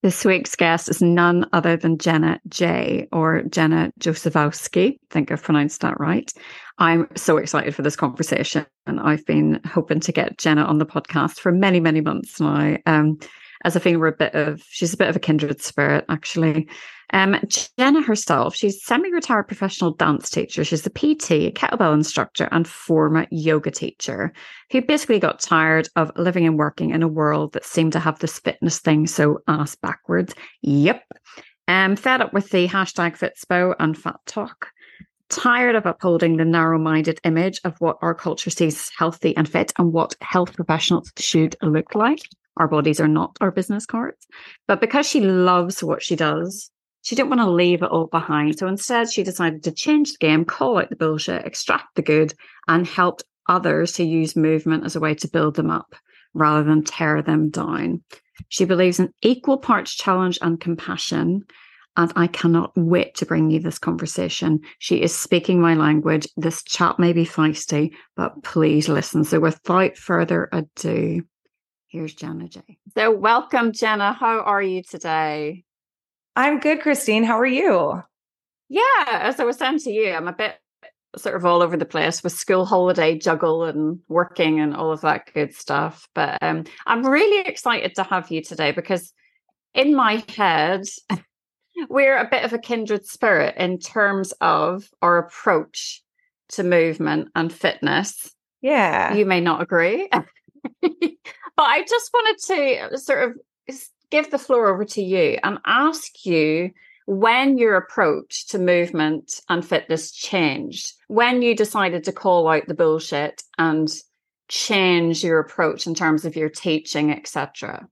This week's guest is none other than Jenna J, or Jenna Josefowski. I think I've pronounced that right. I'm so excited for this conversation, and I've been hoping to get Jenna on the podcast for many, many months now. As I think she's a bit of a kindred spirit, actually. Jenna herself, she's a semi-retired professional dance teacher. She's a PT, a kettlebell instructor, and former yoga teacher who basically got tired of living and working in a world that seemed to have this fitness thing so ass backwards. Yep. Fed up with the hashtag Fitspo and fat talk. Tired of upholding the narrow-minded image of what our culture sees healthy and fit and what health professionals should look like. Our bodies are not our business cards. But because she loves what she does, she didn't want to leave it all behind. So instead, she decided to change the game, call out the bullshit, extract the good, and helped others to use movement as a way to build them up rather than tear them down. She believes in equal parts challenge and compassion. And I cannot wait to bring you this conversation. She is speaking my language. This chat may be feisty, but please listen. So without further ado, here's Jenna J. So welcome, Jenna. How are you today? I'm good, Christine. How are you? Yeah, as I was saying to you, I'm a bit sort of all over the place with school holiday juggle and working and all of that good stuff. But I'm really excited to have you today because in my head, we're a bit of a kindred spirit in terms of our approach to movement and fitness. Yeah. You may not agree. But I just wanted to sort of give the floor over to you and ask you when your approach to movement and fitness changed, when you decided to call out the bullshit and change your approach in terms of your teaching, etc.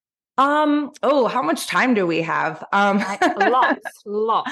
How much time do we have? Lots.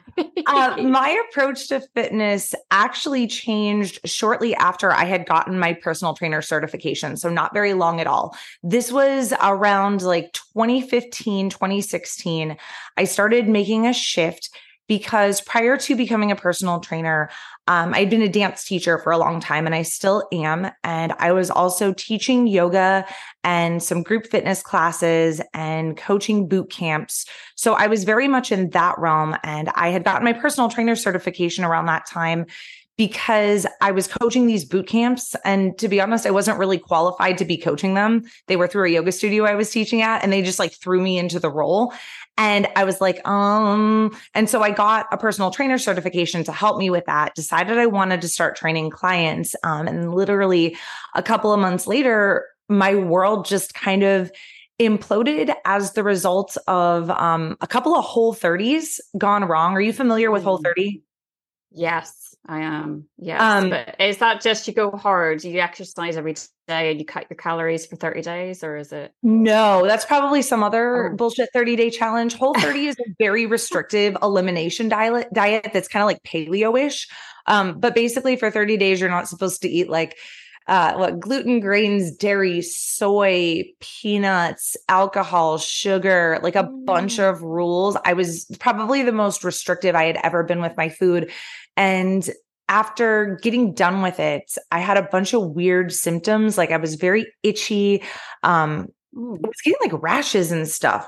My approach to fitness actually changed shortly after I had gotten my personal trainer certification. So not very long at all. This was around like 2015, 2016. I started making a shift because prior to becoming a personal trainer, I'd been a dance teacher for a long time and I still am. And I was also teaching yoga and some group fitness classes and coaching boot camps. So I was very much in that realm. And I had gotten my personal trainer certification around that time because I was coaching these boot camps. And to be honest, I wasn't really qualified to be coaching them. They were through a yoga studio I was teaching at, and they just like threw me into the role. And I was like, and so I got a personal trainer certification to help me with that, decided I wanted to start training clients. And literally a couple of months later, my world just kind of imploded as the result of a couple of Whole30s gone wrong. Are you familiar with Whole30? Yes, I am. Yes. But is that just you go hard? You exercise every day and you cut your calories for 30 days, or is it? No, that's probably some other bullshit 30-day challenge. Whole30 is a very restrictive elimination diet that's kind of like paleo-ish. But basically for 30 days, you're not supposed to eat like gluten, grains, dairy, soy, peanuts, alcohol, sugar, like a bunch of rules. I was probably the most restrictive I had ever been with my food. And after getting done with it, I had a bunch of weird symptoms. Like I was very itchy. I was getting like rashes and stuff.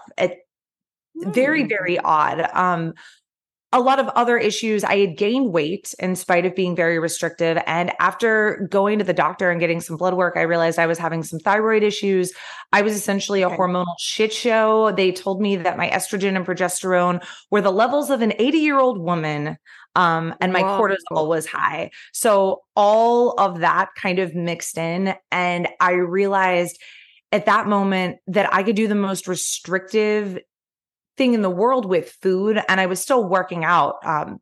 Very, very odd. A lot of other issues. I had gained weight in spite of being very restrictive. And after going to the doctor and getting some blood work, I realized I was having some thyroid issues. I was essentially a hormonal shit show. They told me that my estrogen and progesterone were the levels of an 80-year-old woman. And my cortisol was high. So all of that kind of mixed in. And I realized at that moment that I could do the most restrictive thing in the world with food. And I was still working out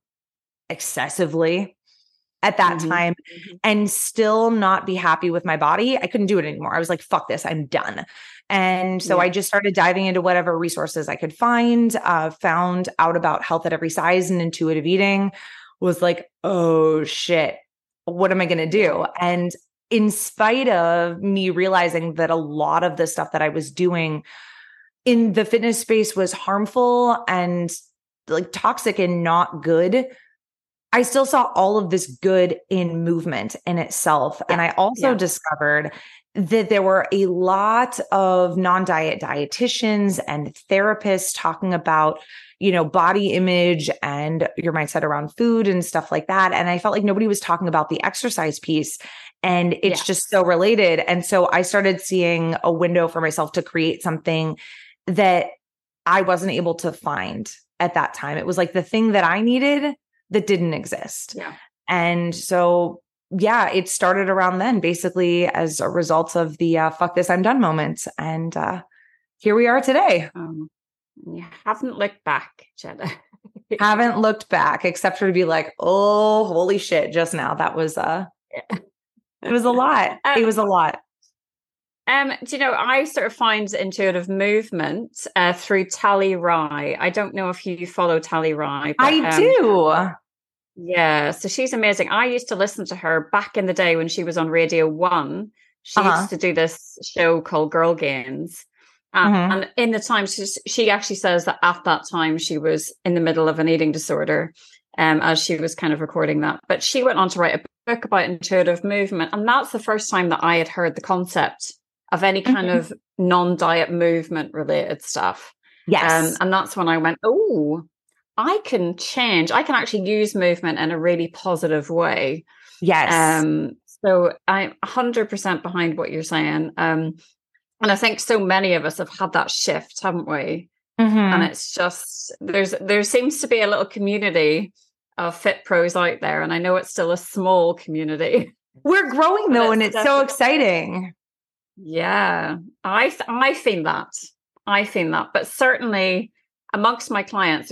excessively at that time and still not be happy with my body. I couldn't do it anymore. I was like, fuck this, I'm done. And so I just started diving into whatever resources I could find, found out about health at every size and intuitive eating, was like, oh shit, what am I going to do? And in spite of me realizing that a lot of the stuff that I was doing in the fitness space was harmful and like toxic and not good, I still saw all of this good in movement in itself. And I also discovered that there were a lot of non-diet dietitians and therapists talking about, body image and your mindset around food and stuff like that. And I felt like nobody was talking about the exercise piece. And it's just so related. And so I started seeing a window for myself to create something that I wasn't able to find at that time. It was like the thing that I needed that didn't exist. Yeah. And so it started around then, basically as a result of the fuck this, I'm done moment. And here we are today. You haven't looked back, Jenna. Haven't looked back, except for to be like, oh, holy shit, just now. That was, it was a lot. It was a lot. I sort of find intuitive movement through Tally Rye. I don't know if you follow Tally Rye. But, I do. Yeah, so she's amazing. I used to listen to her back in the day when she was on Radio 1. She used to do this show called Girl Gains. And in the time, she actually says that at that time she was in the middle of an eating disorder as she was kind of recording that. But she went on to write a book about intuitive movement. And that's the first time that I had heard the concept of any kind of non-diet movement related stuff. Yes. And that's when I went, oh, I can change. I can actually use movement in a really positive way. Yes. So I'm 100% behind what you're saying. And I think so many of us have had that shift, haven't we? And it's just, there seems to be a little community of fit pros out there. And I know it's still a small community. We're growing though, and it's so exciting. Yeah, I feel that. But certainly amongst my clients,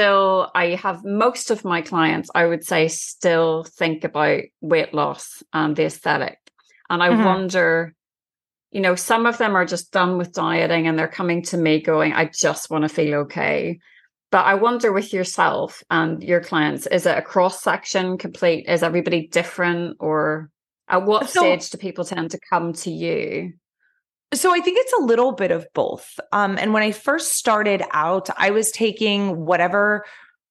I have most of my clients, I would say, still think about weight loss and the aesthetic. And I wonder, some of them are just done with dieting and they're coming to me going, I just want to feel okay. But I wonder with yourself and your clients, is it a cross section complete? Is everybody different? Or at what stage do people tend to come to you? So I think it's a little bit of both. And when I first started out, I was taking whatever,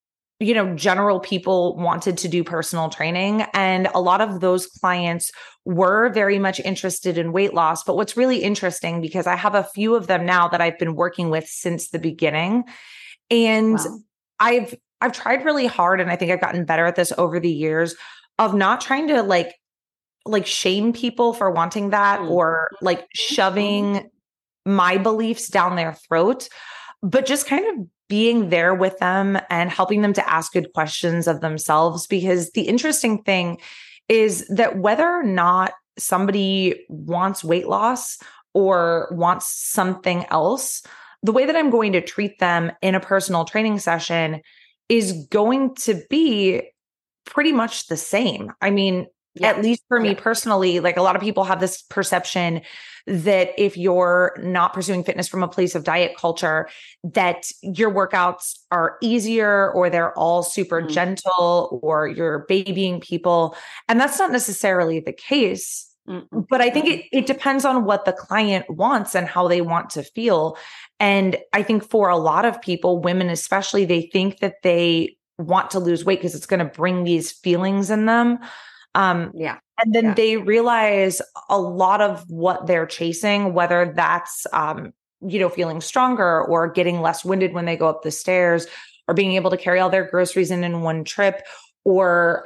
general people wanted to do personal training. And a lot of those clients were very much interested in weight loss. But what's really interesting, because I have a few of them now that I've been working with since the beginning. And I've tried really hard, and I think I've gotten better at this over the years, of not trying to like shame people for wanting that or like shoving my beliefs down their throat, but just kind of being there with them and helping them to ask good questions of themselves. Because the interesting thing is that whether or not somebody wants weight loss or wants something else, the way that I'm going to treat them in a personal training session is going to be pretty much the same. I mean, at least for me personally, like a lot of people have this perception that if you're not pursuing fitness from a place of diet culture, that your workouts are easier or they're all super gentle or you're babying people. And that's not necessarily the case. But I think it depends on what the client wants and how they want to feel. And I think for a lot of people, women especially, they think that they want to lose weight because it's going to bring these feelings in them. And then they realize a lot of what they're chasing, whether that's, feeling stronger or getting less winded when they go up the stairs or being able to carry all their groceries in one trip or,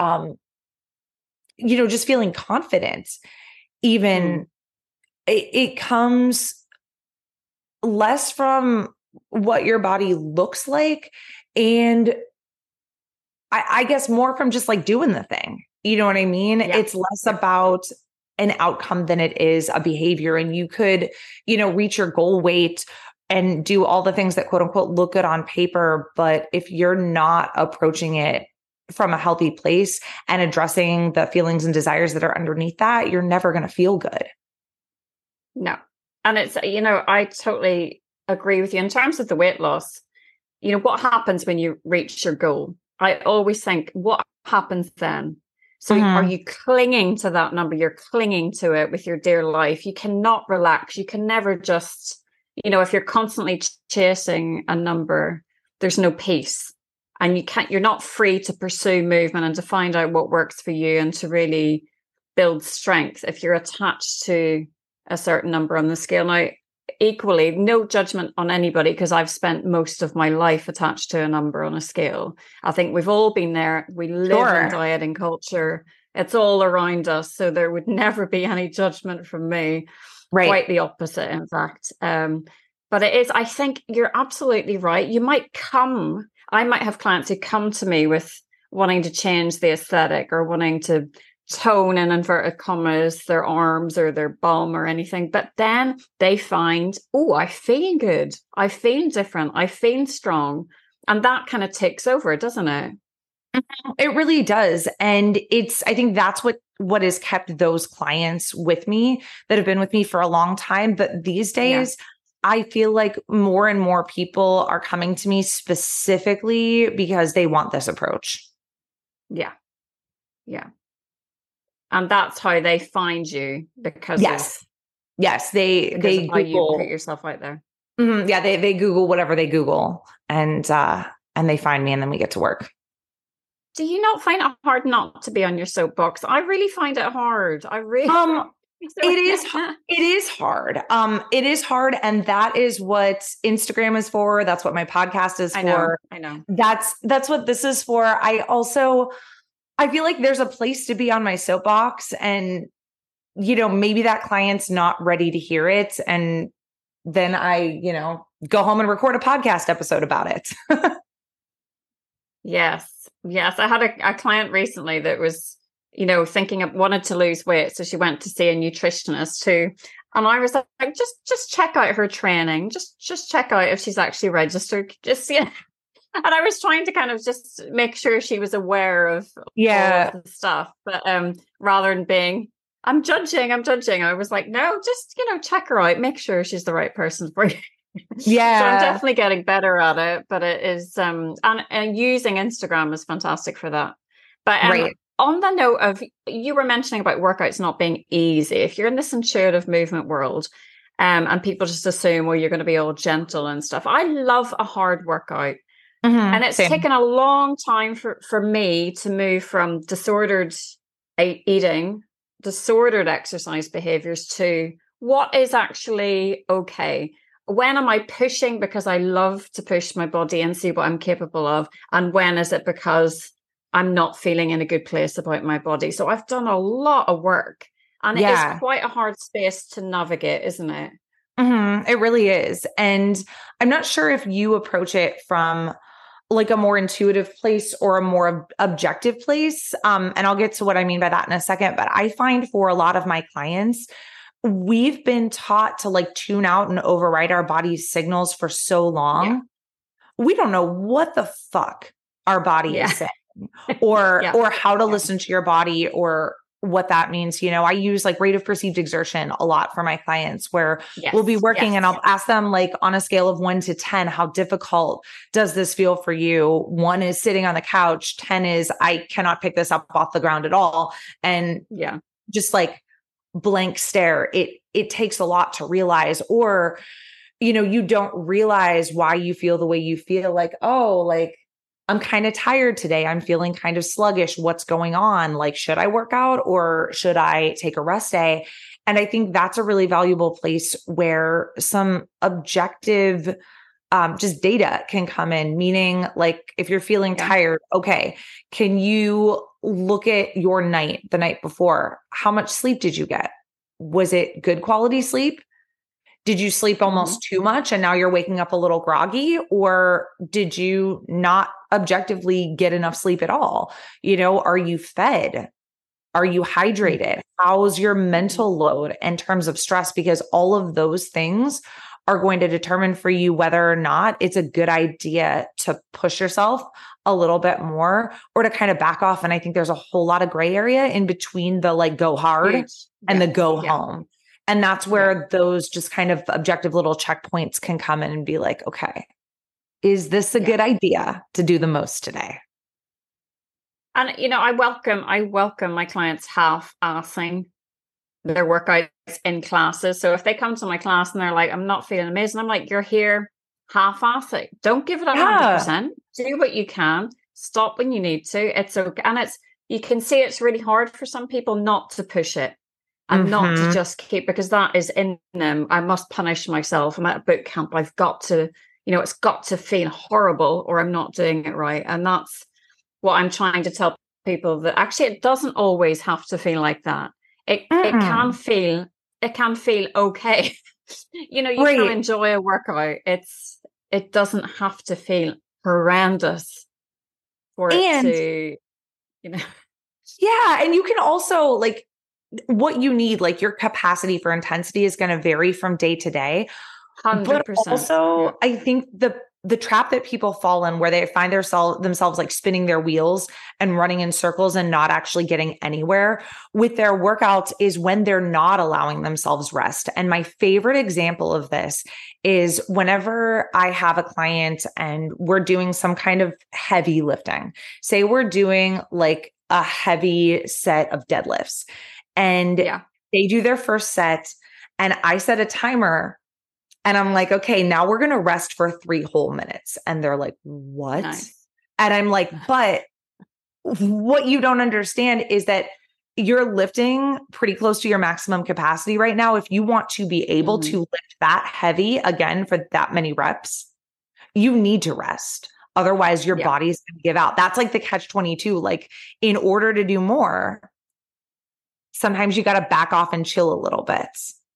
just feeling confident. Even it comes less from what your body looks like. And I guess more from just like doing the thing. You know what I mean? Yeah. It's less about an outcome than it is a behavior. And you could, reach your goal weight and do all the things that quote unquote look good on paper. But if you're not approaching it from a healthy place and addressing the feelings and desires that are underneath that, you're never going to feel good. No. And it's, I totally agree with you in terms of the weight loss. What happens when you reach your goal? I always think, what happens then? So are you clinging to that number? You're clinging to it with your dear life. You cannot relax. You can never just, if you're constantly chasing a number, there's no peace. And you're not free to pursue movement and to find out what works for you and to really build strength if you're attached to a certain number on the scale. Now, equally, no judgment on anybody, because I've spent most of my life attached to a number on a scale. I think we've all been there. We live in dieting culture. It's all around us. So there would never be any judgment from me. Right. Quite the opposite, in fact. But it is, I think you're absolutely right. I might have clients who come to me with wanting to change the aesthetic or wanting to tone, in inverted commas, their arms or their bum or anything. But then they find, oh, I feel good. I feel different. I feel strong. And that kind of takes over, doesn't it? It really does. And I think that's what has kept those clients with me that have been with me for a long time. But these days, I feel like more and more people are coming to me specifically because they want this approach. Yeah. Yeah. And that's how they find you, because they Google, how you put yourself out there. Mm-hmm, yeah. They Google whatever they Google, and they find me, and then we get to work. Do you not find it hard not to be on your soapbox? I really find it hard. I really. It is hard. It is hard. And that is what Instagram is for. That's what my podcast is for. I know. That's what this is for. I feel like there's a place to be on my soapbox, and, maybe that client's not ready to hear it. And then I, go home and record a podcast episode about it. Yes. I had a client recently that was, wanted to lose weight. So she went to see a nutritionist too. And I was like, just check out her training. Just check out if she's actually registered. And I was trying to kind of just make sure she was aware of all of the stuff. But rather than being, I'm judging, I was like, no, just, check her out. Make sure she's the right person for you. Yeah. So I'm definitely getting better at it, but it is, and using Instagram is fantastic for that. But on the note of, you were mentioning about workouts not being easy. If you're in this intuitive movement world, and people just assume, well, you're going to be all gentle and stuff. I love a hard workout. Mm-hmm, and it's taken a long time for me to move from disordered eating, disordered exercise behaviors to what is actually okay. When am I pushing because I love to push my body and see what I'm capable of? And when is it because I'm not feeling in a good place about my body? So I've done a lot of work, and it is quite a hard space to navigate, isn't it? Mm-hmm. It really is. And I'm not sure if you approach it from like a more intuitive place or a more objective place. And I'll get to what I mean by that in a second. But I find for a lot of my clients, we've been taught to like tune out and override our body's signals for so long. Yeah. We don't know what the fuck our body is saying or how to listen to your body or what that means. I use like rate of perceived exertion a lot for my clients, where we'll be working and I'll ask them, like, on a scale of 1 to 10, how difficult does this feel for you? 1 is sitting on the couch. 10 is, I cannot pick this up off the ground at all. And just like blank stare. It takes a lot to realize, or, you don't realize why you feel the way you feel, like, oh, like, I'm kind of tired today. I'm feeling kind of sluggish. What's going on? Like, should I work out or should I take a rest day? And I think that's a really valuable place where some objective, just data can come in, meaning, like, if you're feeling tired, okay, can you look at your night, the night before? How much sleep did you get? Was it good quality sleep? Did you sleep almost too much and now you're waking up a little groggy? Or did you not objectively get enough sleep at all? Are you fed? Are you hydrated? How's your mental load in terms of stress? Because all of those things are going to determine for you whether or not it's a good idea to push yourself a little bit more or to kind of back off. And I think there's a whole lot of gray area in between the like go hard and the go home. And that's where those just kind of objective little checkpoints can come in and be like, okay, is this a good idea to do the most today? And, I welcome my clients half-assing their workouts in classes. So if they come to my class and they're like, I'm not feeling amazing, I'm like, you're here half-ass it. Don't give it 100%. Do what you can. Stop when you need to. It's okay. And you can see it's really hard for some people not to push it. and not to just keep, because that is in them. I must punish myself. I'm at a boot camp. I've got to, it's got to feel horrible or I'm not doing it right. And that's what I'm trying to tell people, that actually it doesn't always have to feel like that. It can feel okay. You can enjoy a workout. It doesn't have to feel horrendous for it to, Yeah. And you can also, like, what you need, like your capacity for intensity is going to vary from day to day. 100%. But also, I think the trap that people fall in, where they find themselves like spinning their wheels and running in circles and not actually getting anywhere with their workouts, is when they're not allowing themselves rest. And my favorite example of this is whenever I have a client and we're doing some kind of heavy lifting. Say we're doing like a heavy set of deadlifts, and they do their first set, and I set a timer. And I'm like, okay, now we're going to rest for 3 whole minutes. And they're like, what? Nice. And I'm like, but what you don't understand is that you're lifting pretty close to your maximum capacity right now. If you want to be able to lift that heavy again for that many reps, you need to rest. Otherwise, your body's going to give out. That's like the catch-22. Like, in order to do more, sometimes you got to back off and chill a little bit.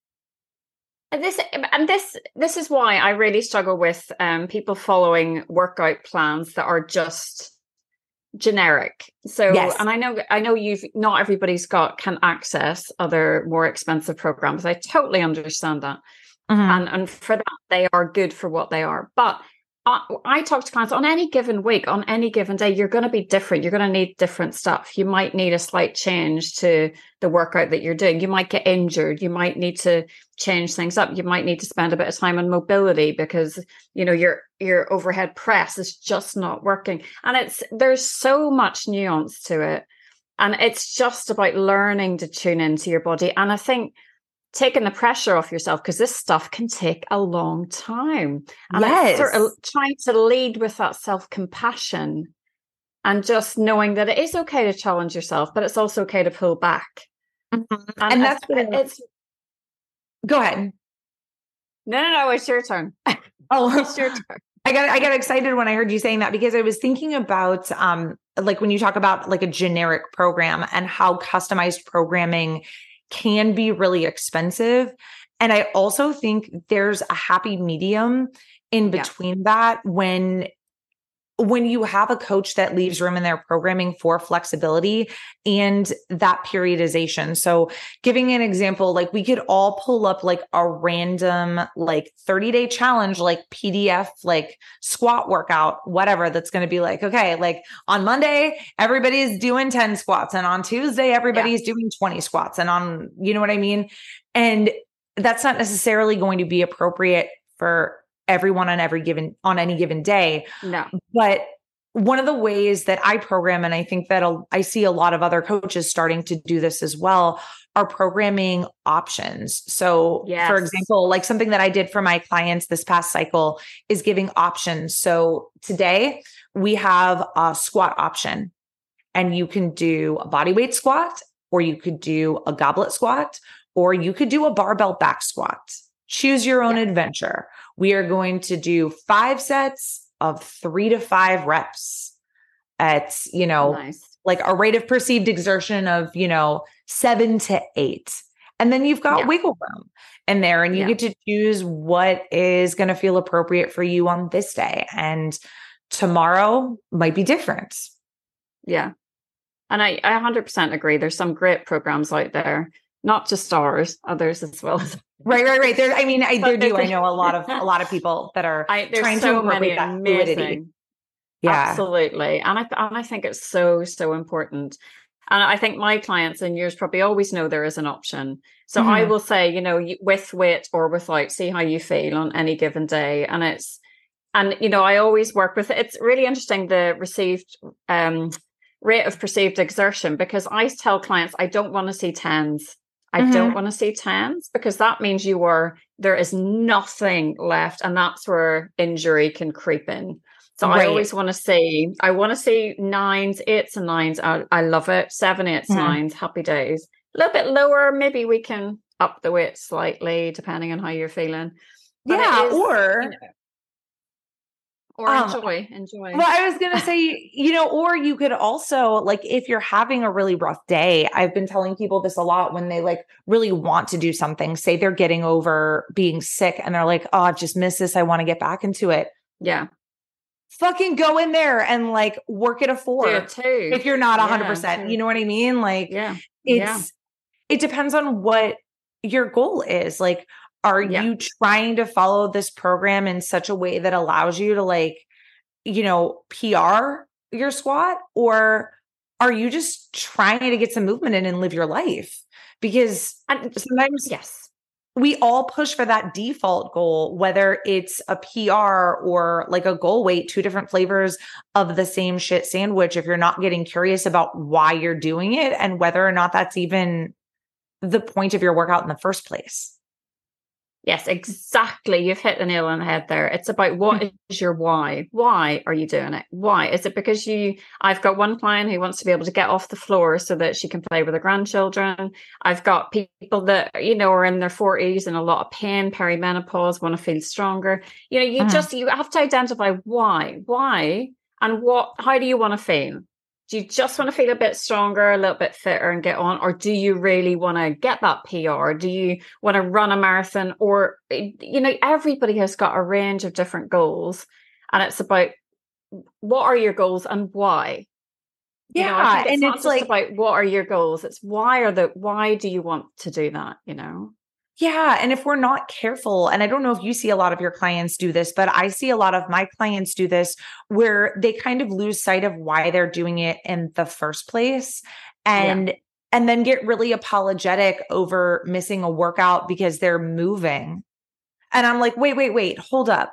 This is why I really struggle with people following workout plans that are just generic. So, and I know not everybody's can access other more expensive programs. I totally understand that, and for that they are good for what they are. But I talk to clients on any given week, on any given day, you're going to be different. You're going to need different stuff. You might need a slight change to the workout that you're doing. You might get injured. You might need to change things up. You might need to spend a bit of time on mobility because, your overhead press is just not working. And there's so much nuance to it. And it's just about learning to tune into your body. And I think taking the pressure off yourself, because this stuff can take a long time. And it's sort of trying to lead with that self-compassion and just knowing that it is okay to challenge yourself, but it's also okay to pull back. And that's it's. Go ahead. No, it's your turn. It's your turn. I got excited when I heard you saying that, because I was thinking about like when you talk about like a generic program and how customized programming can be really expensive. And I also think there's a happy medium in between that when you have a coach that leaves room in their programming for flexibility and that periodization. So giving an example, like we could all pull up like a random like 30-day challenge, like PDF, like squat workout, whatever, that's going to be like, okay, like on Monday, everybody's doing 10 squats. And on Tuesday, everybody's doing 20 squats. And on, you know what I mean? And that's not necessarily going to be appropriate for everyone on any given day. No. But one of the ways that I program, and I think that I see a lot of other coaches starting to do this as well, are programming options. So for example, like something that I did for my clients this past cycle is giving options. So today we have a squat option, and you can do a bodyweight squat, or you could do a goblet squat, or you could do a barbell back squat. Choose your own adventure. We are going to do 5 sets of 3 to 5 reps at, like a rate of perceived exertion of, 7 to 8. And then you've got wiggle room in there, and you get to choose what is going to feel appropriate for you on this day. And tomorrow might be different. Yeah. And I 100% agree. There's some great programs out there, not just ours, others as well. Right. There, I know a lot of people that are trying to incorporate that fluidity. Yeah, absolutely. And I think it's so, so important. And I think my clients and yours probably always know there is an option. So I will say, with weight or without, see how you feel on any given day. And I always work with it. It's really interesting, the received rate of perceived exertion, because I tell clients, I don't want to see 10s. I don't want to see 10s, because that means there is nothing left. And that's where injury can creep in. So I always want to see, nines, eights and nines. I love it. 7, 8s, nines, happy days. A little bit lower. Maybe we can up the weight slightly depending on how you're feeling. But enjoy. Well, I was going to say, or you could also, like, if you're having a really rough day, I've been telling people this a lot when they like really want to do something, say they're getting over being sick and they're like, oh, I've just missed this. I want to get back into it. Yeah. Fucking go in there and like work at a 4 if you're not 100%, you know what I mean? Like, it depends on what your goal is. Like, are you trying to follow this program in such a way that allows you to like, PR your squat, or are you just trying to get some movement in and live your life? Because sometimes, we all push for that default goal, whether it's a PR or like a goal weight, 2 different flavors of the same shit sandwich. If you're not getting curious about why you're doing it and whether or not that's even the point of your workout in the first place. Yes, exactly. You've hit the nail on the head there. It's about what is your why? Why are you doing it? Why? Is it because I've got one client who wants to be able to get off the floor so that she can play with her grandchildren. I've got people that, are in their 40s and a lot of pain, perimenopause, want to feel stronger. You have to identify why, and how do you want to feel? Do you just want to feel a bit stronger, a little bit fitter and get on? Or do you really want to get that PR? Do you want to run a marathon? Or, everybody has got a range of different goals. And it's about what are your goals and why? Yeah. I think it's not just like about what are your goals. It's why do you want to do that? Yeah. And if we're not careful, and I don't know if you see a lot of your clients do this, but I see a lot of my clients do this where they kind of lose sight of why they're doing it in the first place. And then get really apologetic over missing a workout because they're moving. And I'm like, wait, hold up.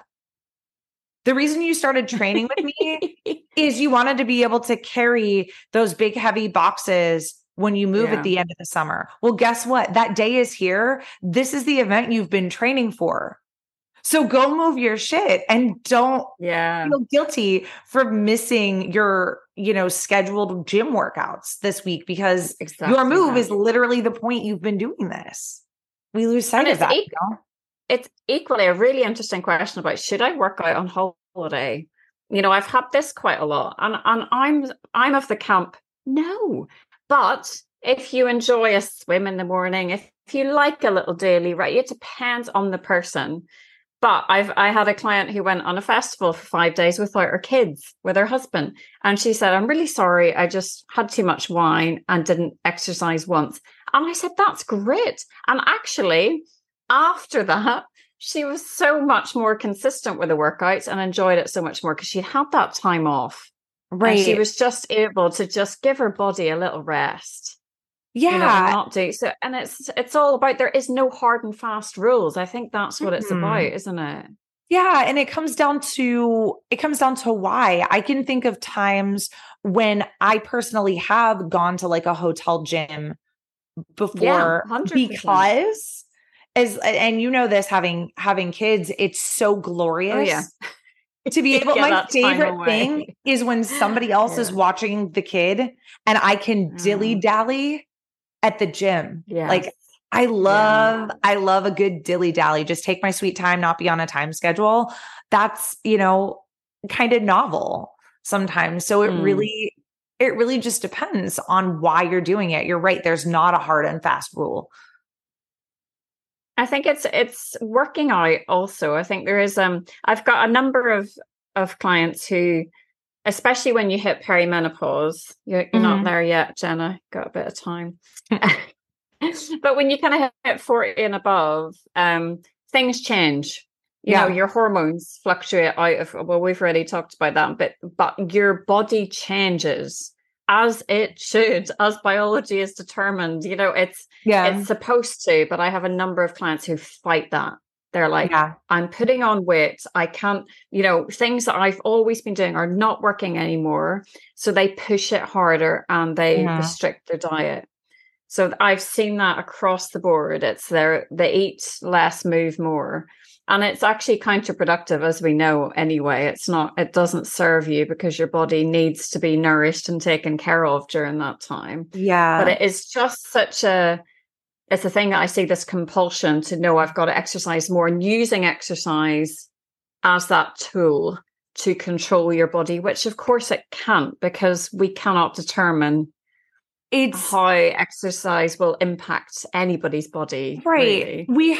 The reason you started training with me is you wanted to be able to carry those big, heavy boxes when you move at the end of the summer. Well, guess what? That day is here. This is the event you've been training for. So go move your shit and don't feel guilty for missing your, scheduled gym workouts this week, because your move is literally the point you've been doing this. We lose sight of that. It's equally a really interesting question about, should I work out on holiday? I've had this quite a lot, and I'm of the camp, no. But if you enjoy a swim in the morning, if you like a little daily, right, it depends on the person. But I had a client who went on a festival for 5 days without her kids, with her husband. And she said, I'm really sorry. I just had too much wine and didn't exercise once. And I said, that's great. And actually, after that, she was so much more consistent with the workouts and enjoyed it so much more because she had that time off. Right. And she was just able to just give her body a little rest. Yeah. Not do so. And it's all about, there is no hard and fast rules. I think that's what it's about, isn't it? Yeah. And it comes down to why. I can think of times when I personally have gone to like a hotel gym before, because this, having kids, it's so glorious. Oh, yeah. To be able, my favorite thing is when somebody else is watching the kid and I can dilly-dally at the gym. Yeah. Like I love a good dilly-dally. Just take my sweet time, not be on a time schedule. That's, kind of novel sometimes. So it really just depends on why you're doing it. You're right. There's not a hard and fast rule. I think it's working out also. I think there is, I've got a number of clients who, especially when you hit perimenopause, you're not there yet, Jenna, got a bit of time. But when you kind of hit 40 and above, things change. You know, your hormones fluctuate out of, well, we've already talked about that, but your body changes as it should, as biology is determined. It's supposed to, but I have a number of clients who fight that. They're like, I'm putting on weight. I can't, things that I've always been doing are not working anymore. So they push it harder and they restrict their diet. So I've seen that across the board. It's they eat less, move more. And it's actually counterproductive, as we know anyway. It doesn't serve you because your body needs to be nourished and taken care of during that time. Yeah. But it is just it's a thing that I see, this compulsion to know I've got to exercise more, and using exercise as that tool to control your body, which of course it can't, because we cannot determine how exercise will impact anybody's body. Right. Really.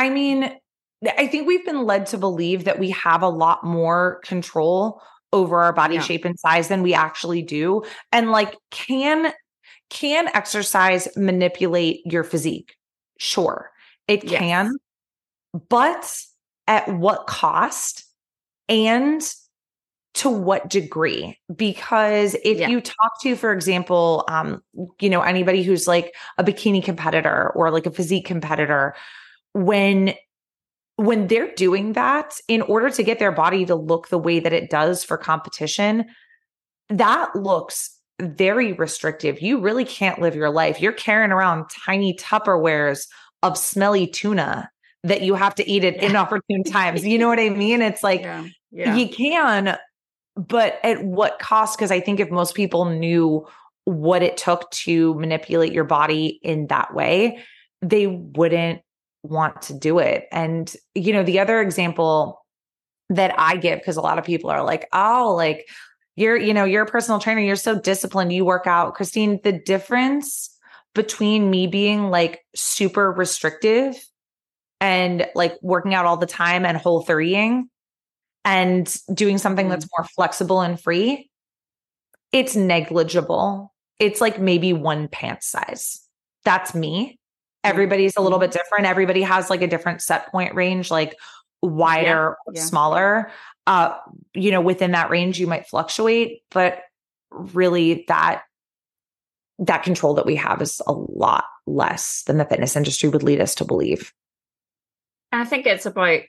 I think we've been led to believe that we have a lot more control over our body shape and size than we actually do. And like, can exercise manipulate your physique? Sure, it can, but at what cost and to what degree? Because if you talk to, for example, anybody who's like a bikini competitor or like a physique competitor, when they're doing that in order to get their body to look the way that it does for competition, that looks very restrictive. You really can't live your life. You're carrying around tiny Tupperwares of smelly tuna that you have to eat at inopportune times. You know what I mean? It's like, you can, but at what cost? Because I think if most people knew what it took to manipulate your body in that way, they wouldn't want to do it. And, the other example that I give, because a lot of people are like, oh, like you're a personal trainer, you're so disciplined, you work out. Christine, the difference between me being like super restrictive and like working out all the time and Whole30ing and doing something that's more flexible and free, it's negligible. It's like maybe one pant size. That's me. Everybody's a little bit different. Everybody has like a different set point range, like wider, smaller. Within that range, you might fluctuate, but really that control that we have is a lot less than the fitness industry would lead us to believe. I think it's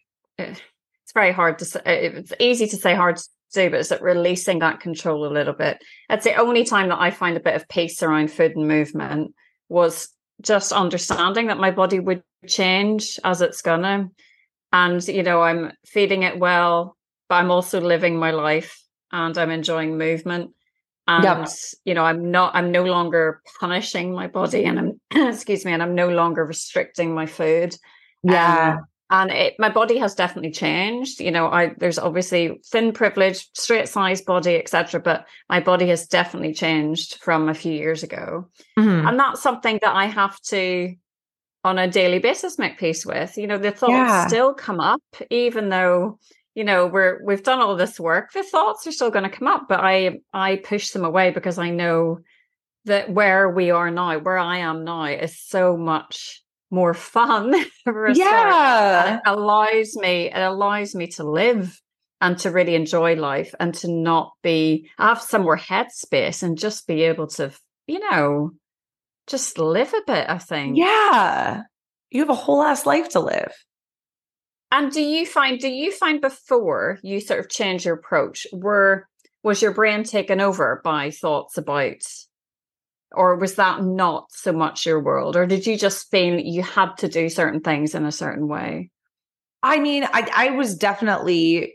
very hard to say. It's easy to say, hard to do, but it's like releasing that control a little bit. That's the only time that I find a bit of peace around food and movement, was just understanding that my body would change as it's gonna. And, I'm feeding it well, but I'm also living my life and I'm enjoying movement. And, I'm no longer punishing my body, and I'm, and I'm no longer restricting my food. Yeah. And my body has definitely changed. There's obviously thin privilege, straight size body, etc. But my body has definitely changed from a few years ago. Mm-hmm. And that's something that I have to, on a daily basis, make peace with. The thoughts still come up, even though, we've done all this work, the thoughts are still going to come up, but I push them away, because I know that where I am now is so much more fun. It allows me to live and to really enjoy life, and to not have some more headspace and just be able to, just live a bit, I think. Yeah. You have a whole ass life to live. And do you find before you sort of change your approach, was your brain taken over by thoughts about, or was that not so much your world? Or did you just feel you had to do certain things in a certain way? I mean, I was definitely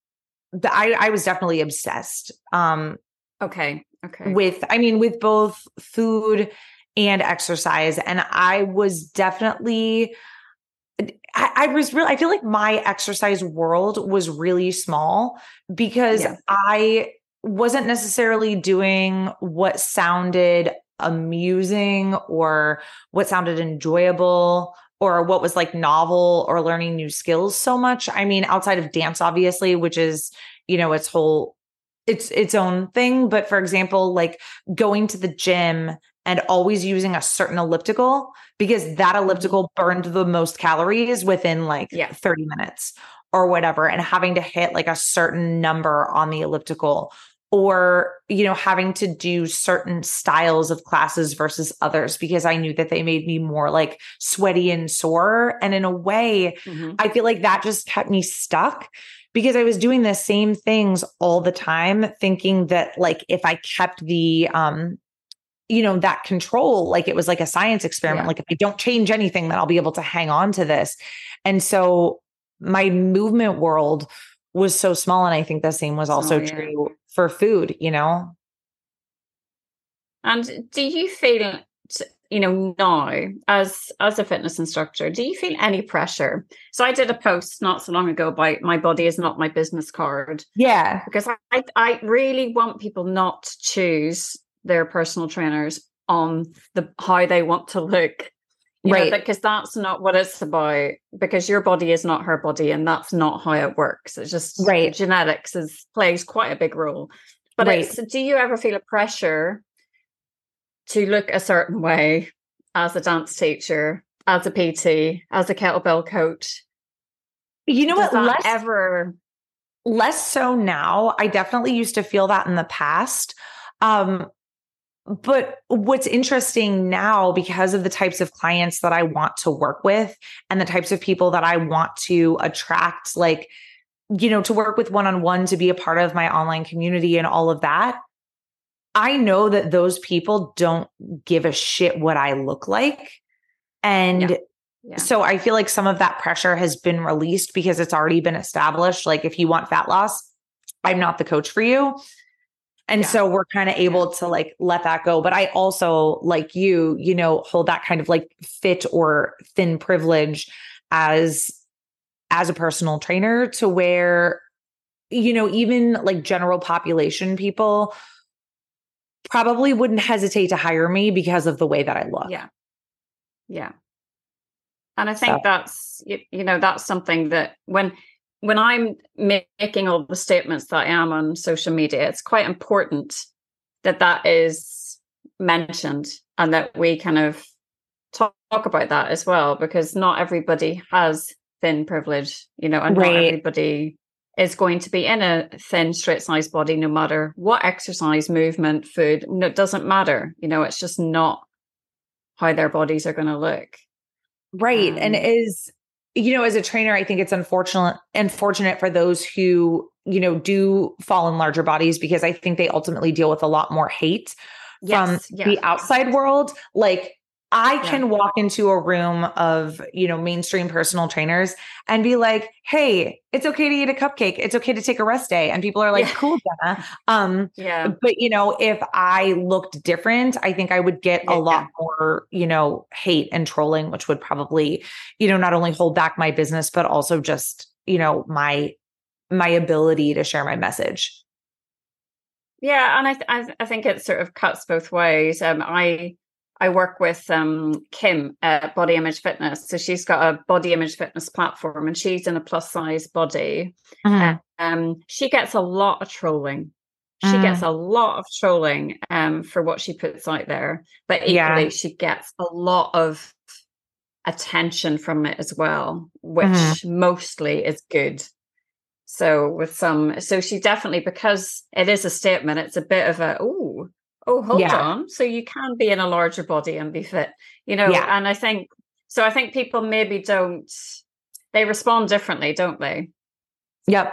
obsessed. Okay. With both food and exercise. And I was definitely, I feel like my exercise world was really small, because I wasn't necessarily doing what sounded amusing or what sounded enjoyable or what was like novel or learning new skills so much. I mean, outside of dance, obviously, which is, its own thing. But for example, like going to the gym and always using a certain elliptical, because that elliptical burned the most calories within 30 minutes or whatever, and having to hit like a certain number on the elliptical, or, having to do certain styles of classes versus others, because I knew that they made me more like sweaty and sore. And in a way, I feel like that just kept me stuck, because I was doing the same things all the time, thinking that like if I kept the that control, like it was like a science experiment. Like if I don't change anything, then I'll be able to hang on to this. And so my movement world was so small. And I think the same was also true for food, And do you feel, now as a fitness instructor, do you feel any pressure? So I did a post not so long ago about my body is not my business card. Yeah. Because I really want people not to choose their personal trainers on how they want to look. Right. Because that's not what it's about, because your body is not her body and that's not how it works. It's just genetics plays quite a big role. But do you ever feel a pressure to look a certain way as a dance teacher, as a PT, as a kettlebell coach? Less so now. I definitely used to feel that in the past. But what's interesting now, because of the types of clients that I want to work with and the types of people that I want to attract, to work with one-on-one, to be a part of my online community and all of that, I know that those people don't give a shit what I look like. And so I feel like some of that pressure has been released because it's already been established. Like if you want fat loss, I'm not the coach for you. And so we're kind of able to let that go. But I also, like you, hold that kind of fit or thin privilege as a personal trainer, to where, even general population people probably wouldn't hesitate to hire me because of the way that I look. Yeah. Yeah. And I think that's, that's something that when I'm making all the statements that I am on social media, it's quite important that is mentioned and that we kind of talk about that as well, because not everybody has thin privilege, and not everybody is going to be in a thin, straight-sized body, no matter what exercise, movement, food. No, it doesn't matter. It's just not how their bodies are going to look. Right. And as a trainer, I think it's unfortunate for those who, do fall in larger bodies, because I think they ultimately deal with a lot more hate from the outside world. I can walk into a room of, mainstream personal trainers and be like, hey, it's okay to eat a cupcake. It's okay to take a rest day. And people are like, cool, Jenna. But if I looked different, I think I would get a lot more, hate and trolling, which would probably, not only hold back my business, but also just, my ability to share my message. Yeah. And I think it sort of cuts both ways. I work with Kim at Body Image Fitness. So she's got a body image fitness platform and she's in a plus size body. She gets a lot of trolling. She gets a lot of trolling for what she puts out there. But equally, she gets a lot of attention from it as well, which mostly is good. So so she definitely, because it is a statement, it's a bit of a, hold on. So you can be in a larger body and be fit, and I think people maybe they respond differently, don't they? Yep.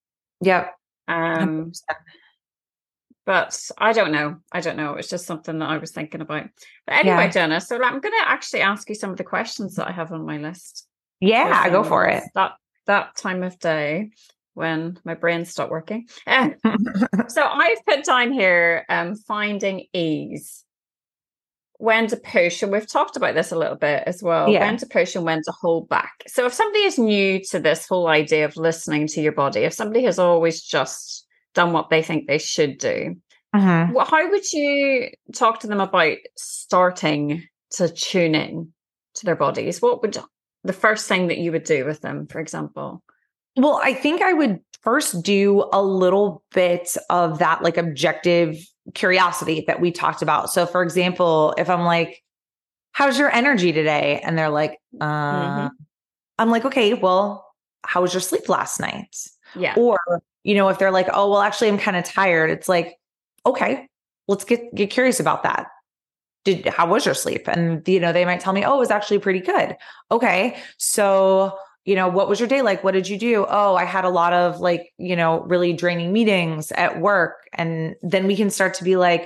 But I don't know. It's just something that I was thinking about. But anyway, Jenna, so I'm going to actually ask you some of the questions that I have on my list. Yeah, go for it. That time of day when my brain stopped working. So I've put down here, finding ease. When to push, and we've talked about this a little bit as well, when to push and when to hold back. So if somebody is new to this whole idea of listening to your body, if somebody has always just done what they think they should do, how would you talk to them about starting to tune in to their bodies? What would the first thing that you would do with them, for example? Well, I think I would first do a little bit of that objective curiosity that we talked about. So for example, if I'm like, how's your energy today? And they're like, I'm like, okay, well, how was your sleep last night? Yeah. Or, if they're like, oh, well, actually I'm kind of tired. It's like, okay, let's get curious about that. How was your sleep? And, they might tell me, oh, it was actually pretty good. Okay. So, what was your day like? What did you do? Oh, I had a lot of really draining meetings at work. And then we can start to be like,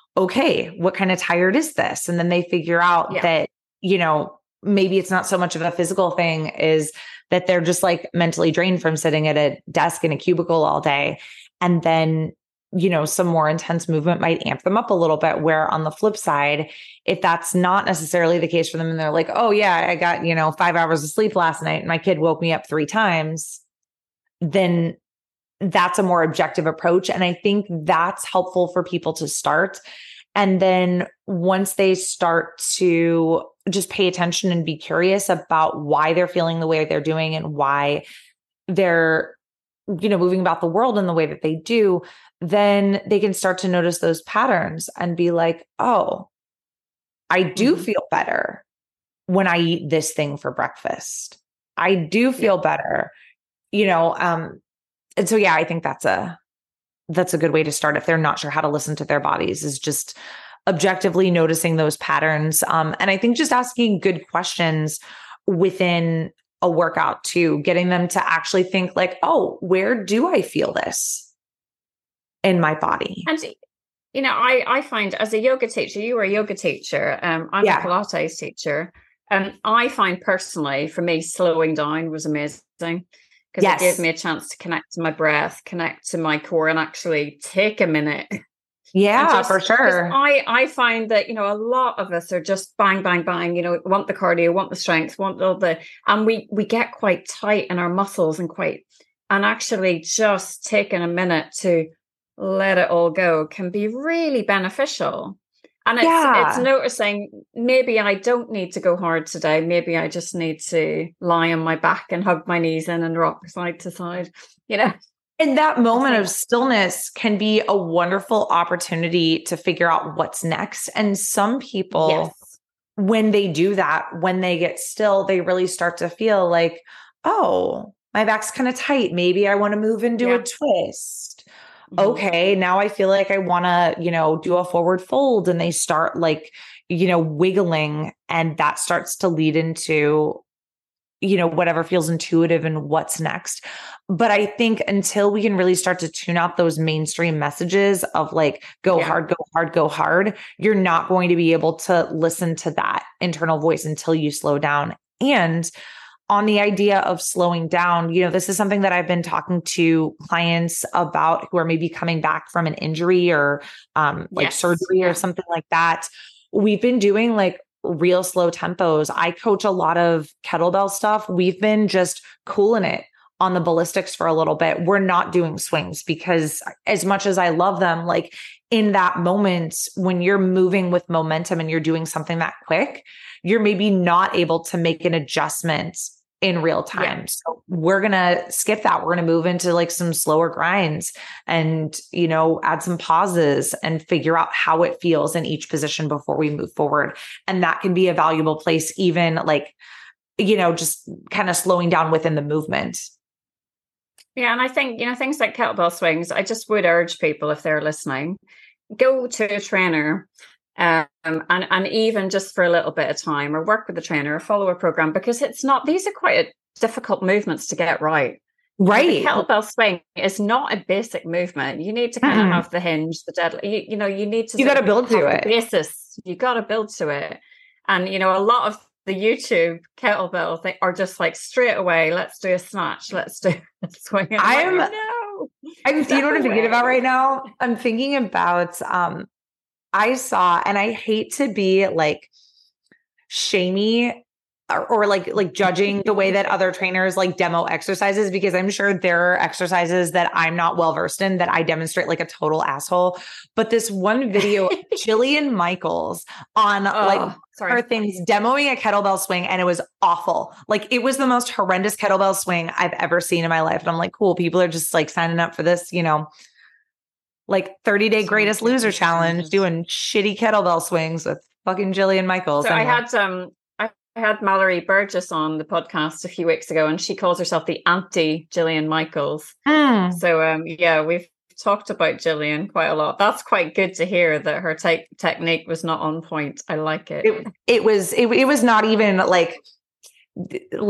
okay, what kind of tired is this? And then they figure out that, maybe it's not so much of a physical thing, is that they're just like mentally drained from sitting at a desk in a cubicle all day. And then, some more intense movement might amp them up a little bit, where on the flip side, if that's not necessarily the case for them, and they're like, oh yeah, I got, 5 hours of sleep last night and my kid woke me up 3 times, then that's a more objective approach. And I think that's helpful for people to start. And then once they start to just pay attention and be curious about why they're feeling the way they're doing and why they're, moving about the world in the way that they do, then they can start to notice those patterns and be like, oh, I do feel better when I eat this thing for breakfast. I do feel better, and so, yeah, I think that's a good way to start if they're not sure how to listen to their bodies, is just objectively noticing those patterns. And I think just asking good questions within a workout too, getting them to actually think like, oh, where do I feel this in my body? And, I find as a yoga teacher, you were a yoga teacher. I'm a Pilates teacher. And I find personally, for me, slowing down was amazing. Because it gave me a chance to connect to my breath, connect to my core, and actually take a minute. Yeah, for sure. I find that, a lot of us are just bang, bang, bang, want the cardio, want the strength, want all and we get quite tight in our muscles and actually just taking a minute to let it all go can be really beneficial. And it's noticing, maybe I don't need to go hard today. Maybe I just need to lie on my back and hug my knees in and rock side to side, And that moment of stillness can be a wonderful opportunity to figure out what's next. And some people, when they do that, when they get still, they really start to feel like, oh, my back's kind of tight. Maybe I want to move and do a twist. Okay, now I feel like I want to, do a forward fold, and they start like, wiggling, and that starts to lead into, whatever feels intuitive and what's next. But I think until we can really start to tune out those mainstream messages of like, go hard, go hard, go hard, you're not going to be able to listen to that internal voice until you slow down. And on the idea of slowing down, this is something that I've been talking to clients about who are maybe coming back from an injury or surgery or something like that. We've been doing like real slow tempos. I coach a lot of kettlebell stuff. We've been just cooling it on the ballistics for a little bit. We're not doing swings because as much as I love them, like in that moment when you're moving with momentum and you're doing something that quick, you're maybe not able to make an adjustment in real time. So we're going to skip that. We're going to move into like some slower grinds and, add some pauses and figure out how it feels in each position before we move forward. And that can be a valuable place, even like, just kind of slowing down within the movement. Yeah. And I think, things like kettlebell swings, I just would urge people, if they're listening, go to a trainer. And even just for a little bit of time, or work with a trainer or follow a program, because these are quite difficult movements to get right. Right. The kettlebell swing is not a basic movement. You need to kind of have the hinge, the deadlift, you need to, you got to build to it. Basis. You got to build to it. And, a lot of the YouTube kettlebell thing are just like straight away, let's do a snatch. Let's do a swing. You know what I'm thinking about right now? I'm thinking about, I saw, and I hate to be like shamey or like judging the way that other trainers like demo exercises, because I'm sure there are exercises that I'm not well versed in that I demonstrate like a total asshole. But this one video, Jillian Michaels on her things demoing a kettlebell swing, and it was awful. Like it was the most horrendous kettlebell swing I've ever seen in my life. And I'm like, cool, people are just like signing up for this, like 30-day greatest loser challenge, doing shitty kettlebell swings with fucking Jillian Michaels. So I had Mallory Burgess on the podcast a few weeks ago, and she calls herself the anti Jillian Michaels. So we've talked about Jillian quite a lot. That's quite good to hear that her technique was not on point. I like it. It was not even like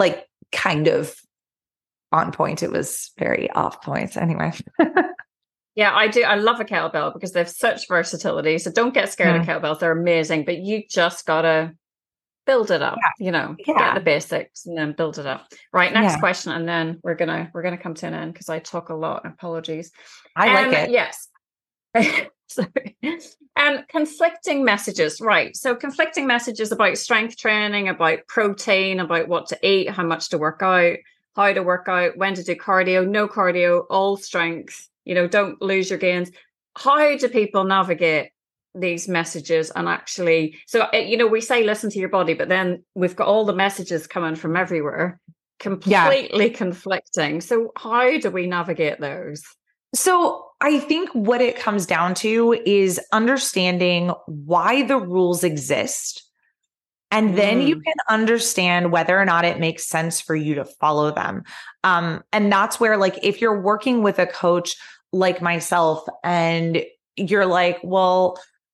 kind of on point. It was very off point. Anyway. Yeah, I do. I love a kettlebell because they have such versatility. So don't get scared of kettlebells. They're amazing, but you just gotta build it up, get the basics and then build it up. Right. Next question. And then we're gonna come to an end because I talk a lot. Apologies. I like it. Yes. Sorry. Conflicting messages. Right. So conflicting messages about strength training, about protein, about what to eat, how much to work out, how to work out, when to do cardio, no cardio, all strength, don't lose your gains. How do people navigate these messages and actually, so we say listen to your body, but then we've got all the messages coming from everywhere, completely conflicting. So how do we navigate those? So I think what it comes down to is understanding why the rules exist. And then you can understand whether or not it makes sense for you to follow them. And that's where, like, if you're working with a coach like myself and you're like, well,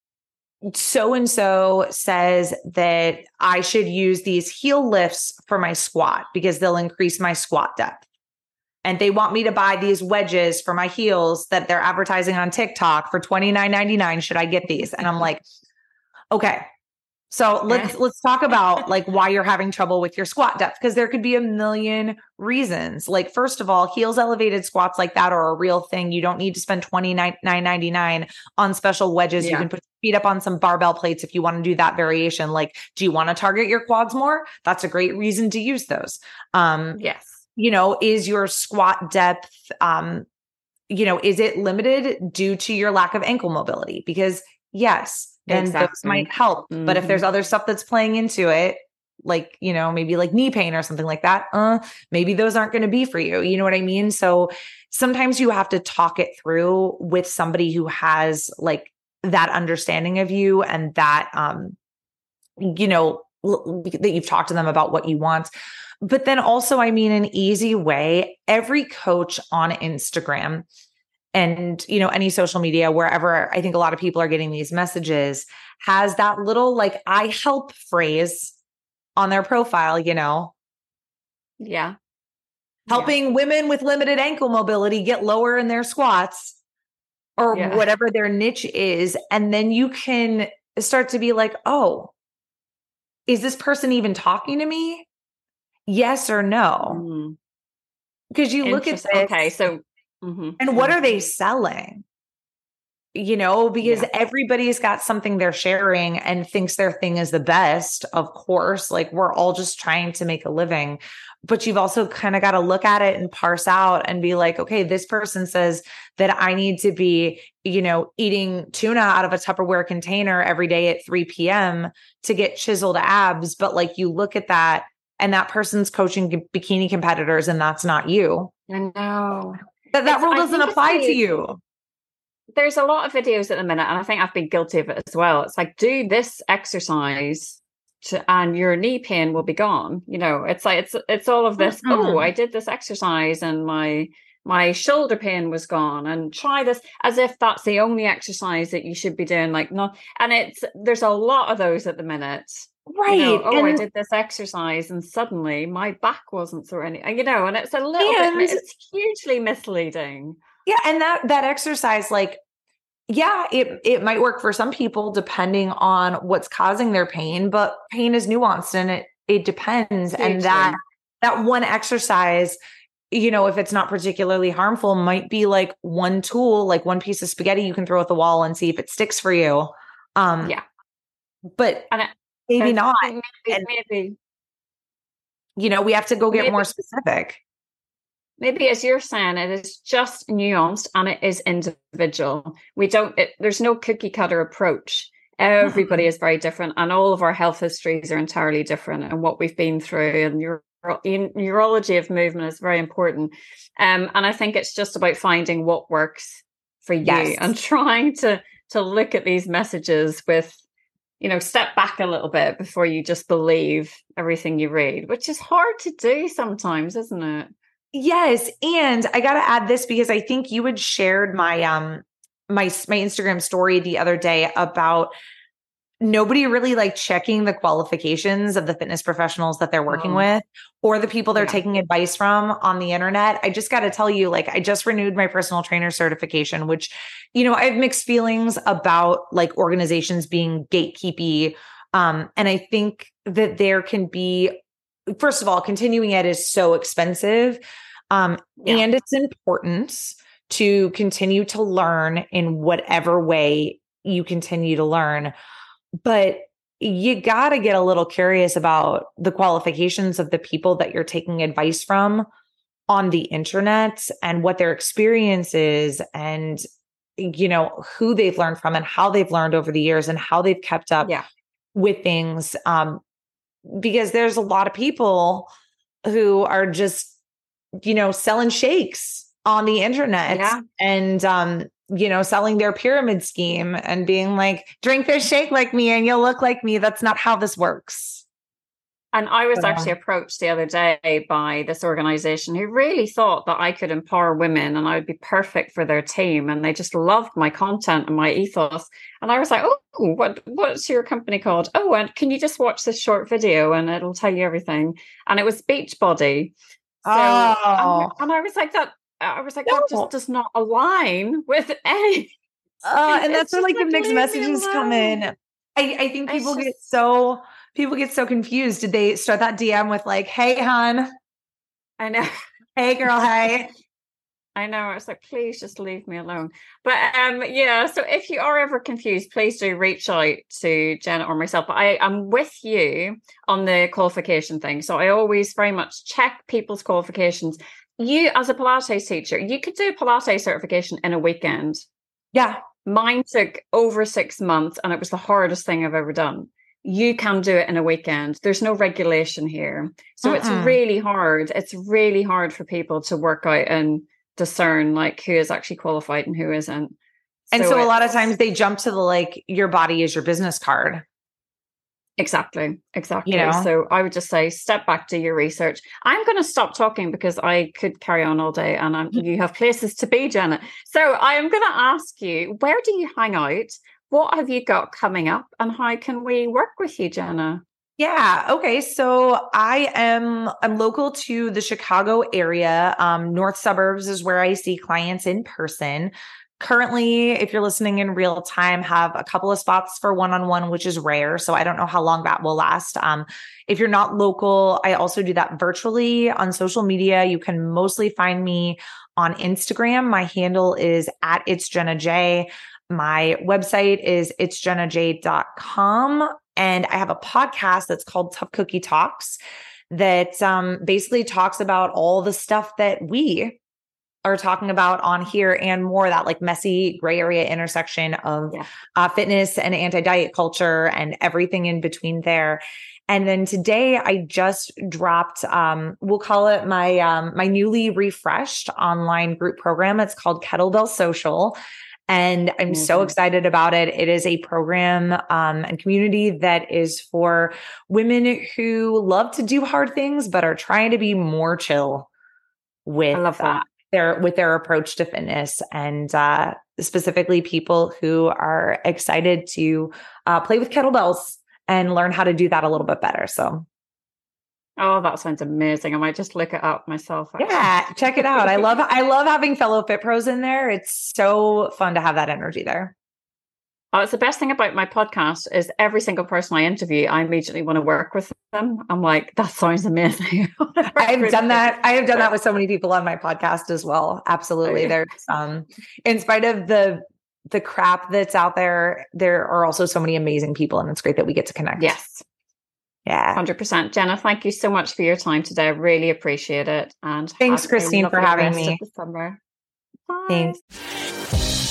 so-and-so says that I should use these heel lifts for my squat because they'll increase my squat depth. And they want me to buy these wedges for my heels that they're advertising on TikTok for $29.99. Should I get these? And I'm like, okay. So let's talk about like why you're having trouble with your squat depth, because there could be a million reasons. Like, first of all, heels elevated squats like that are a real thing. You don't need to spend $29.99 on special wedges. You can put your feet up on some barbell plates if you want to do that variation. Like, do you want to target your quads more? That's a great reason to use those. Yes. Is your squat depth, is it limited due to your lack of ankle mobility? Because yes, then those might help. But if there's other stuff that's playing into it, like, maybe like knee pain or something like that, maybe those aren't going to be for you. You know what I mean? So sometimes you have to talk it through with somebody who has like that understanding of you and that, that you've talked to them about what you want. But then also, an easy way, every coach on Instagram and, any social media, wherever I think a lot of people are getting these messages, has that little like I help phrase on their profile, Yeah. Helping women with limited ankle mobility get lower in their squats or whatever their niche is. And then you can start to be like, oh, is this person even talking to me? Yes or no? Because you look at this. Okay, so and what are they selling? Because everybody's got something they're sharing and thinks their thing is the best. Of course, like we're all just trying to make a living, but you've also kind of got to look at it and parse out and be like, okay, this person says that I need to be, eating tuna out of a Tupperware container every day at 3 p.m. to get chiseled abs. But like you look at that, and that person's coaching bikini competitors, and that's not you. I know. That rule doesn't apply to you. There's a lot of videos at the minute, and I think I've been guilty of it as well. It's like, do this exercise and your knee pain will be gone. It's like, it's all of this. Oh, I did this exercise and my shoulder pain was gone, and try this, as if that's the only exercise that you should be doing. Like, no. And there's a lot of those at the minute. Right. I did this exercise and suddenly my back wasn't sore any, and it's a little bit, it's hugely misleading. Yeah. And that exercise, like, it might work for some people depending on what's causing their pain, but pain is nuanced and it depends. Hugely. And that one exercise, if it's not particularly harmful, might be like one tool, like one piece of spaghetti you can throw at the wall and see if it sticks for you. But maybe not. Maybe. We have to go get more specific. Maybe, as you're saying, it is just nuanced and it is individual. There's no cookie cutter approach. Everybody is very different, and all of our health histories are entirely different, and what we've been through, and neurology of movement is very important. And I think it's just about finding what works for you and trying to look at these messages with, step back a little bit before you just believe everything you read, which is hard to do sometimes, isn't it? Yes. And I got to add this because I think you had shared my Instagram story the other day about nobody really like checking the qualifications of the fitness professionals that they're working with or the people they're taking advice from on the internet. I just got to tell you, like, I just renewed my personal trainer certification, which, you know, I have mixed feelings about like organizations being gatekeepy. And I think that there can be, first of all, continuing ed is so expensive. And it's important to continue to learn in whatever way you continue to learn. But you got to get a little curious about the qualifications of the people that you're taking advice from on the internet and what their experience is and, you know, who they've learned from and how they've learned over the years and how they've kept up with things. Because there's a lot of people who are just, you know, selling shakes on the internet and, you know, selling their pyramid scheme and being like, drink this shake like me and you'll look like me. That's not how this works. And I was actually approached the other day by this organization who really thought that I could empower women and I would be perfect for their team. And they just loved my content and my ethos. And I was like, oh, what's your company called? Oh, and can you just watch this short video and it'll tell you everything? And it was Beachbody. So, and I was like, that just does not align with any. And that's where like the mixed messages come in. I think people get so confused. Did they start that DM with like, hey, hon? I know. Hey, girl. Hey. I know. It's like, please just leave me alone. But so if you are ever confused, please do reach out to Jenna or myself. But I am with you on the qualification thing. So I always very much check people's qualifications. You, as a Pilates teacher, you could do a Pilates certification in a weekend. Yeah. Mine took over 6 months and it was the hardest thing I've ever done. You can do it in a weekend. There's no regulation here. So it's really hard. It's really hard for people to work out and discern like who is actually qualified and who isn't. And so a lot of times they jump to the like, your body is your business card. Exactly. You know? So I would just say, step back, do your research. I'm going to stop talking because I could carry on all day and you have places to be, Jenna. So I am going to ask you, where do you hang out? What have you got coming up and how can we work with you, Jenna? Yeah. Okay. So I'm local to the Chicago area. North suburbs is where I see clients in person. Currently, if you're listening in real time, have a couple of spots for one-on-one, which is rare. So I don't know how long that will last. If you're not local, I also do that virtually on social media. You can mostly find me on Instagram. My handle is @itsjennaj. My website is itsjennaj.com. And I have a podcast that's called Tough Cookie Talks that basically talks about all the stuff that we are talking about on here and more, that like messy gray area intersection of fitness and anti-diet culture and everything in between there. And then today I just dropped, we'll call it my newly refreshed online group program. It's called Kettlebell Social. And I'm so excited about it. It is a program and community that is for women who love to do hard things, but are trying to be more chill with their approach to fitness, and specifically people who are excited to play with kettlebells and learn how to do that a little bit better. So. Oh, that sounds amazing. I might just look it up myself. Actually. Yeah, check it out. I love having fellow fit pros in there. It's so fun to have that energy there. Oh, it's the best thing about my podcast is every single person I interview, I immediately want to work with them. I'm like, that sounds amazing. I've done that. I have done that with so many people on my podcast as well. Absolutely. There's in spite of the crap that's out there, there are also so many amazing people, and it's great that we get to connect. Yes. Yeah. 100%. Jenna, thank you so much for your time today. I really appreciate it. And thanks, Christine, for having me. Of the summer. Bye. Thanks.